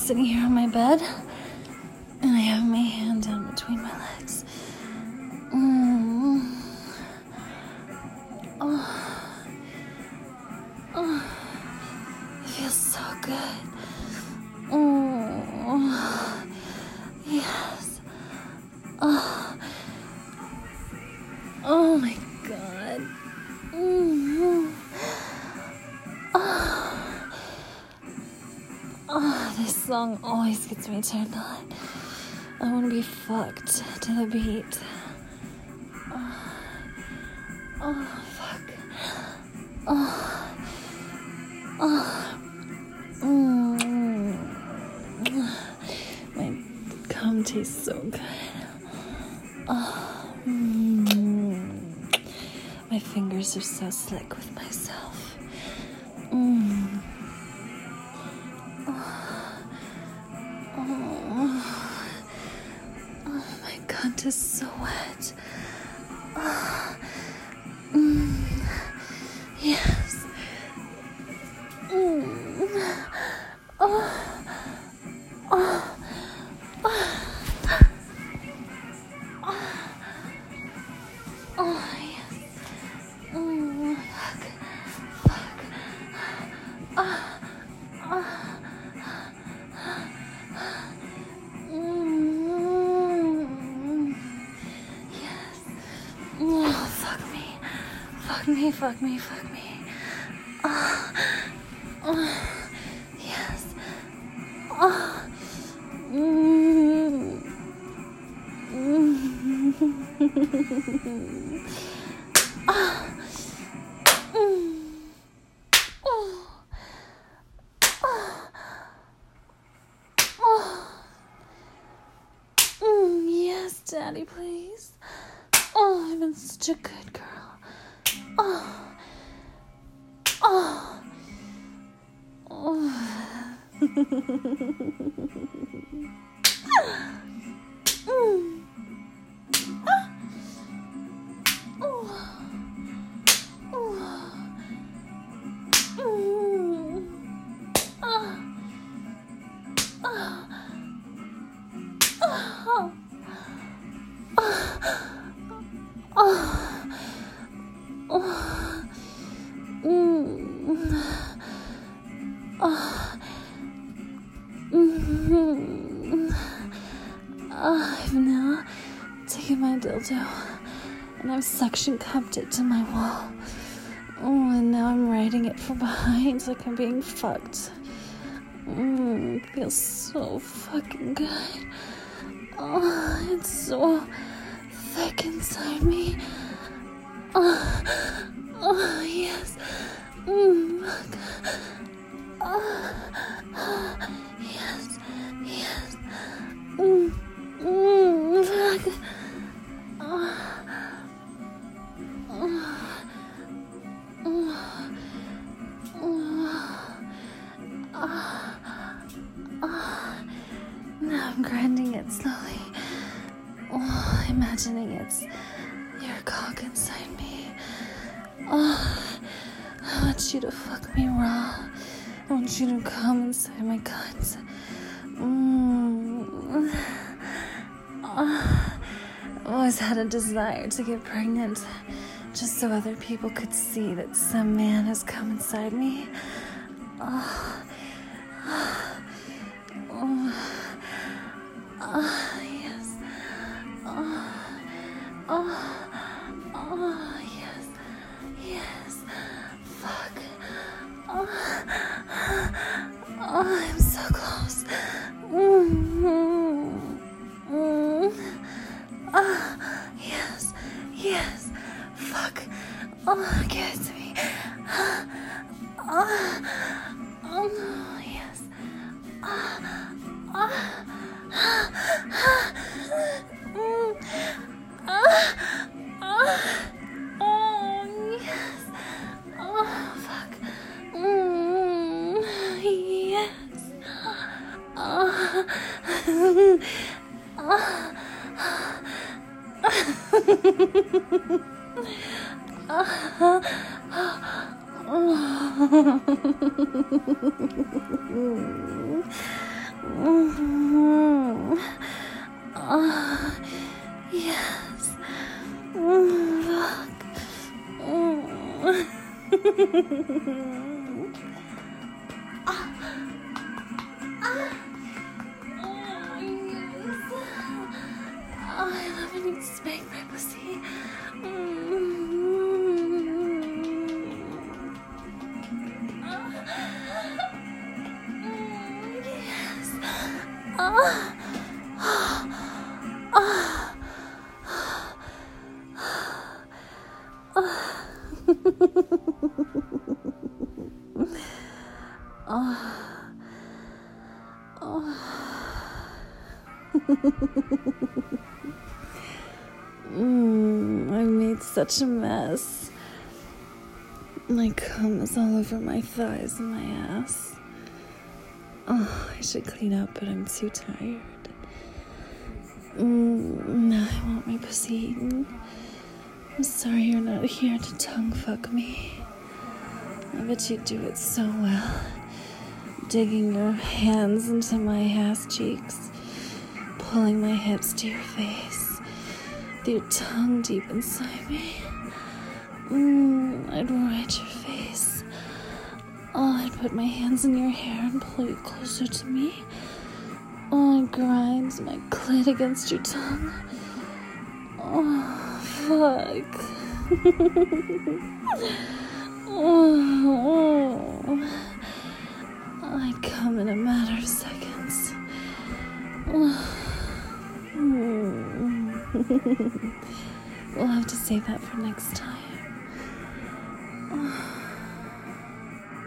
sitting here on my bed, and I have my hand down between my legs. It feels so good. Yes. Oh my God. This song always gets me turned on. I want to be fucked to the beat. Fuck. My cum tastes so good. My fingers are so slick with myself. My cunt is so wet. Yes. Fuck me. Yes. Yes, Daddy, please. I've been such a good girl. I've now taken my dildo and I've suction cupped it to my wall. And now I'm riding it from behind like I'm being fucked. It feels so fucking good. It's so thick inside me. Yes. Fuck. Yes. Fuck. Now I'm grinding it slowly. Imagining it's your cock inside me. I want you to fuck me raw. I want you to come inside my guts. I've always had a desire to get pregnant, just so other people could see that some man has come inside me. Yes. Yes. Fuck. I'm so close. Yes. Fuck. Give it to me. Yes. Yes. Fuck. Yes. Yes. Fuck. I love when you spank my pussy. Yes. I made such a mess. My cum is all over my thighs and my ass. I should clean up, but I'm too tired. Now I want my pussy eaten. I'm sorry you're not here to tongue fuck me. I bet you do it so well. Digging your hands into my ass cheeks, pulling my hips to your face, with your tongue deep inside me. I'd ride your face. I'd put my hands in your hair and pull you closer to me. I'd grind my clit against your tongue. Fuck. I'd come in a matter of seconds. We'll have to save that for next time.